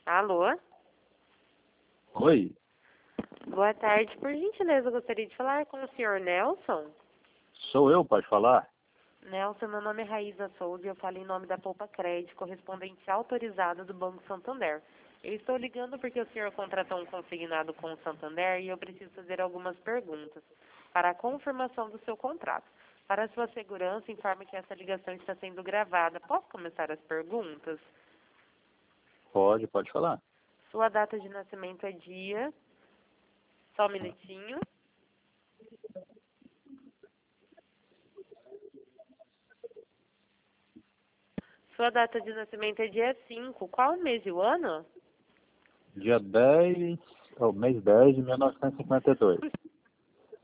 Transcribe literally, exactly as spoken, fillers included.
Alô? Oi, Boa tarde. Por gentileza, eu gostaria de falar com o senhor Nelson. sou eu, pode falar? Nelson, meu nome é Raíza Souza e eu falo em nome da Poupa Crédito, correspondente autorizado do Banco Santander. Eu estou ligando porque o senhor contratou um consignado com o Santander e eu preciso fazer algumas perguntas para a confirmação do seu contrato. Para sua segurança, informe que essa ligação está sendo gravada. Posso começar as perguntas? Pode, pode falar. Sua data de nascimento é dia... Só um minutinho. Sua data de nascimento é dia cinco. Qual o mês e o ano? Dia dez, ou mês dez de mil novecentos e cinquenta e dois. O